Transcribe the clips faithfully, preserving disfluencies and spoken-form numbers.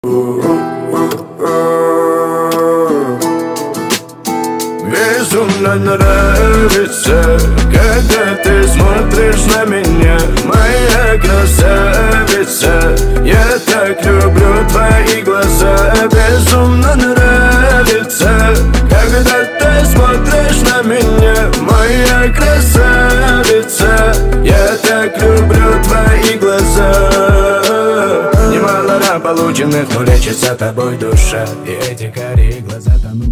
Безумно нравится, когда ты смотришь на меня, моя красавица. Я так люблю твои глаза. Безумно нравится, когда ты смотришь на меня, моя красавица. Я так люблю твои глаза. Немало ран полученных, но лечится тобой душа, и эти карие глаза тонут.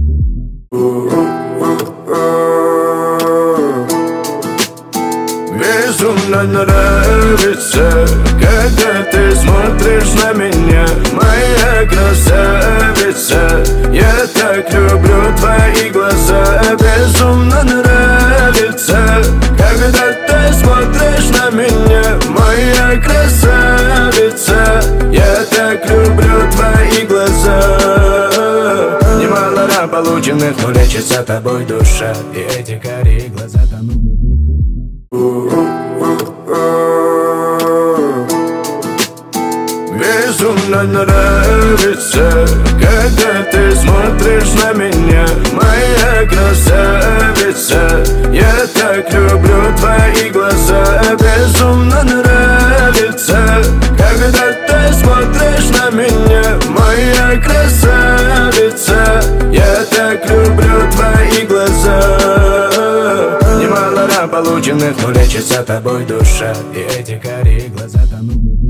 Безумно нравится, когда ты смотришь на меня, моя красавица. Я так люблю твои глаза. Безумно нравится, когда ты смотришь на меня, моя красавица. Я так люблю твои глаза. Немало ран полученных, но лечится тобой душа, и эти карие глаза тонут. Безумно нравится, когда ты смотришь на меня, моя красавица. Я так люблю твои глаза. Безумно нравится, когда ты смотришь на меня, моя красавица. Я так люблю твои глаза. Немало ран полученных, но лечится тобой душа, и эти карие глаза тонут.